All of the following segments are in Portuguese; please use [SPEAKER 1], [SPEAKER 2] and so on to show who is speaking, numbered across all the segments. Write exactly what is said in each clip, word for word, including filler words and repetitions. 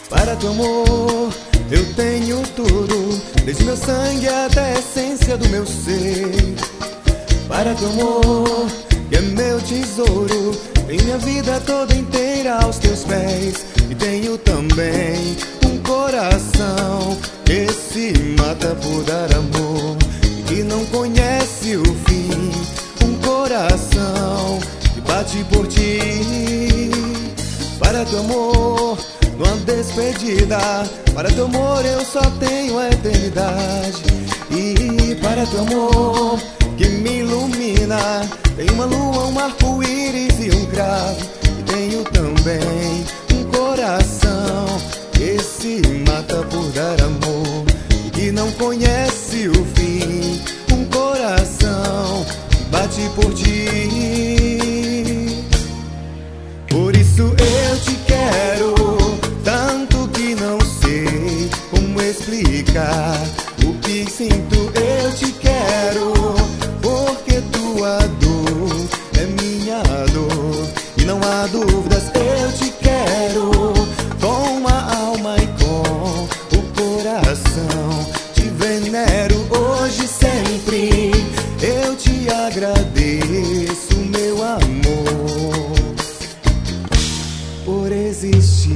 [SPEAKER 1] Para teu amor eu tenho tudo, desde meu sangue até a essência do meu ser. Para teu amor, que é meu tesouro, tenho minha vida toda inteira aos teus pés. E tenho também um coração que se mata por dar amor e que não conhece o fim. Um coração que bate por ti. Para teu amor não há despedida, para teu amor eu só tenho a eternidade. E para teu amor que me ilumina, tem uma lua, um arco-íris e um cravo. E tenho também um coração que se mata por dar amor e que não conhece o fim. Um coração que bate por ti. Por isso eu te quero tanto que não sei como explicar o que sinto. Eu te quero porque tua dor é minha dor e não há dúvidas. Eu te quero com a alma e com o coração. Te venero hoje e sempre. Eu te agradeço, meu amor, por existir.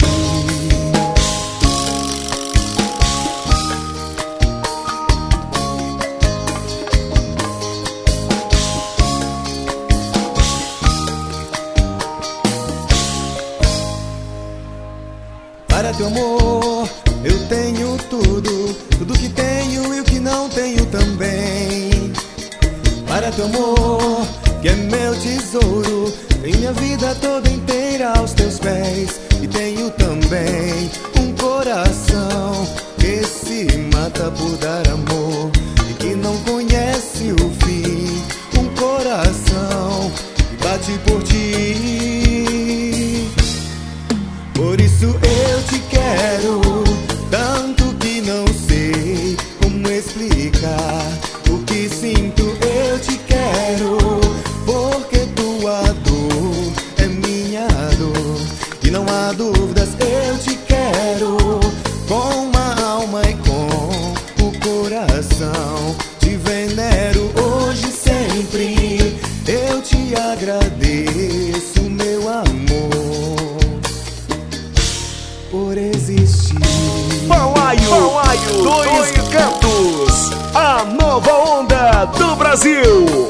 [SPEAKER 1] Para teu amor eu tenho tudo, tudo que tenho e o que não tenho também. Para teu amor, que é meu tesouro, tenho minha vida toda inteira aos teus pés. E tenho também um coração que se mata por dar amor e que não conhece o fim. Um coração que bate por ti. Por isso eu te quero tanto que não sei como explicar o que sinto. Eu te quero porque tua dor é minha dor e não há dúvidas. Eu te quero com a alma e com o coração. Te venero hoje e sempre. Eu te agradeço, meu amor, por existir.
[SPEAKER 2] Balaio, Balaio, dois cantos, a nova onda do Brasil.